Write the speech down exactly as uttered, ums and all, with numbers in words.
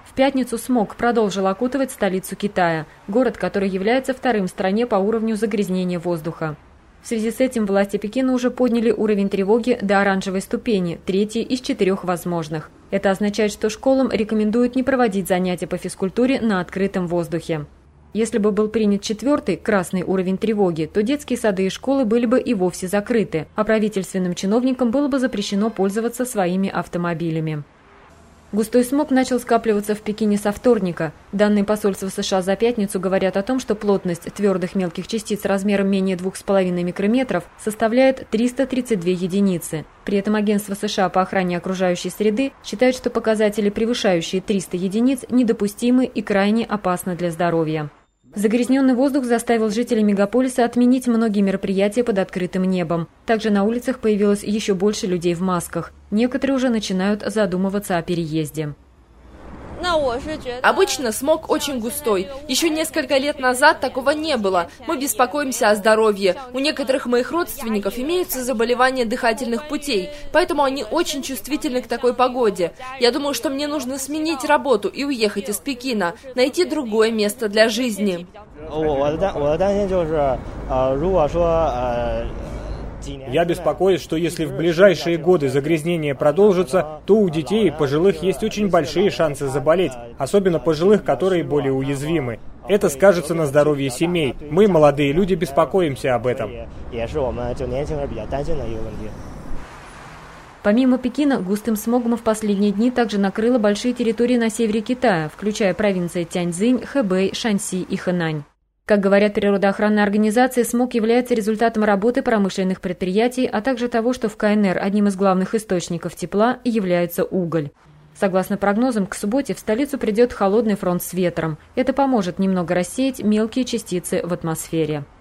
В пятницу смог продолжил окутывать столицу Китая, город, который является вторым в стране по уровню загрязнения воздуха. В связи с этим власти Пекина уже подняли уровень тревоги до оранжевой ступени, третьей из четырех возможных. Это означает, что школам рекомендуют не проводить занятия по физкультуре на открытом воздухе. Если бы был принят четвертый, красный уровень тревоги, то детские сады и школы были бы и вовсе закрыты, а правительственным чиновникам было бы запрещено пользоваться своими автомобилями. Густой смог начал скапливаться в Пекине со вторника. Данные посольства США за пятницу говорят о том, что плотность твердых мелких частиц размером менее двух с половиной микрометров составляет триста тридцать две единицы. При этом агентство США по охране окружающей среды считает, что показатели, превышающие триста единиц, недопустимы и крайне опасны для здоровья. Загрязненный воздух заставил жителей мегаполиса отменить многие мероприятия под открытым небом. Также на улицах появилось еще больше людей в масках. Некоторые уже начинают задумываться о переезде. Обычно смог очень густой. Еще несколько лет назад такого не было. Мы беспокоимся о здоровье. У некоторых моих родственников имеются заболевания дыхательных путей, поэтому они очень чувствительны к такой погоде. Я думаю, что мне нужно сменить работу и уехать из Пекина, найти другое место для жизни. Я беспокоюсь, что если в ближайшие годы загрязнение продолжится, то у детей и пожилых есть очень большие шансы заболеть, особенно пожилых, которые более уязвимы. Это скажется на здоровье семей. Мы, молодые люди, беспокоимся об этом. Помимо Пекина, густым смогом в последние дни также накрыло большие территории на севере Китая, включая провинции Тяньцзинь, Хэбэй, Шаньси и Хэнань. Как говорят природоохранные организации, смог является результатом работы промышленных предприятий, а также того, что в КНР одним из главных источников тепла является уголь. Согласно прогнозам, к субботе в столицу придет холодный фронт с ветром. Это поможет немного рассеять мелкие частицы в атмосфере.